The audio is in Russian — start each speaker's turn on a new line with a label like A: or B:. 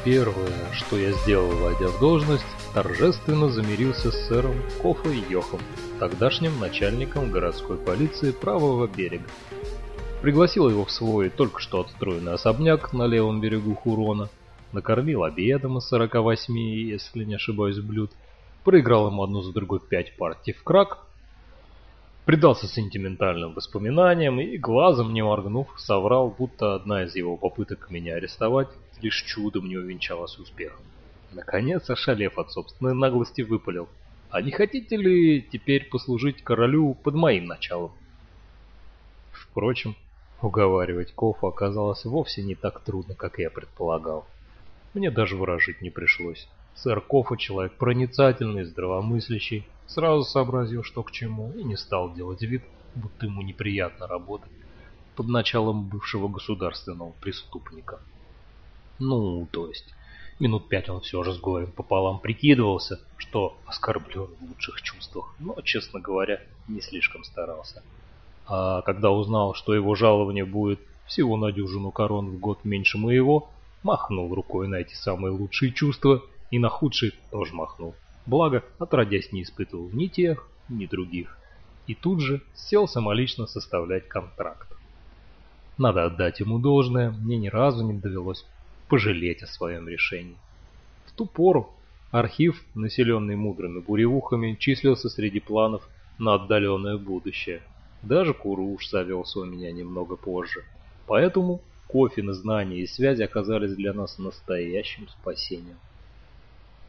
A: Первое, что я сделал, войдя в должность, торжественно замирился с сэром Кофа Йохом, тогдашним начальником городской полиции правого берега. Пригласил его в свой только что отстроенный особняк на левом берегу Хурона, накормил обедом из 48, если не ошибаюсь, блюд, проиграл ему одну за другой 5 партий в крак, предался сентиментальным воспоминаниям и, глазом не моргнув, соврал, будто одна из его попыток меня арестовать лишь чудом не увенчалась успехом. Наконец, ошалев от собственной наглости, выпалил: «А не хотите ли теперь послужить королю под моим началом?» Впрочем, уговаривать Кофу оказалось вовсе не так трудно, как я предполагал. Мне даже выражить не пришлось. Сэр Кофа, человек проницательный, здравомыслящий, сразу сообразил, что к чему, и не стал делать вид, будто ему неприятно работать под началом бывшего государственного преступника. То есть, минут 5 он все же с горем пополам прикидывался, что оскорблен в лучших чувствах, но, честно говоря, не слишком старался. А когда узнал, что его жалование будет всего на дюжину корон в год меньше моего, махнул рукой на эти самые лучшие чувства и на худшие тоже махнул. Благо, отродясь не испытывал ни тех, ни других. И тут же сел самолично составлять контракт. Надо отдать ему должное, мне ни разу не довелось пожалеть о своем решении. В ту пору архив, населенный мудрыми буревухами, числился среди планов на отдаленное будущее. Даже Куруш завелся у меня немного позже. Поэтому Кофины знания и связи оказались для нас настоящим спасением.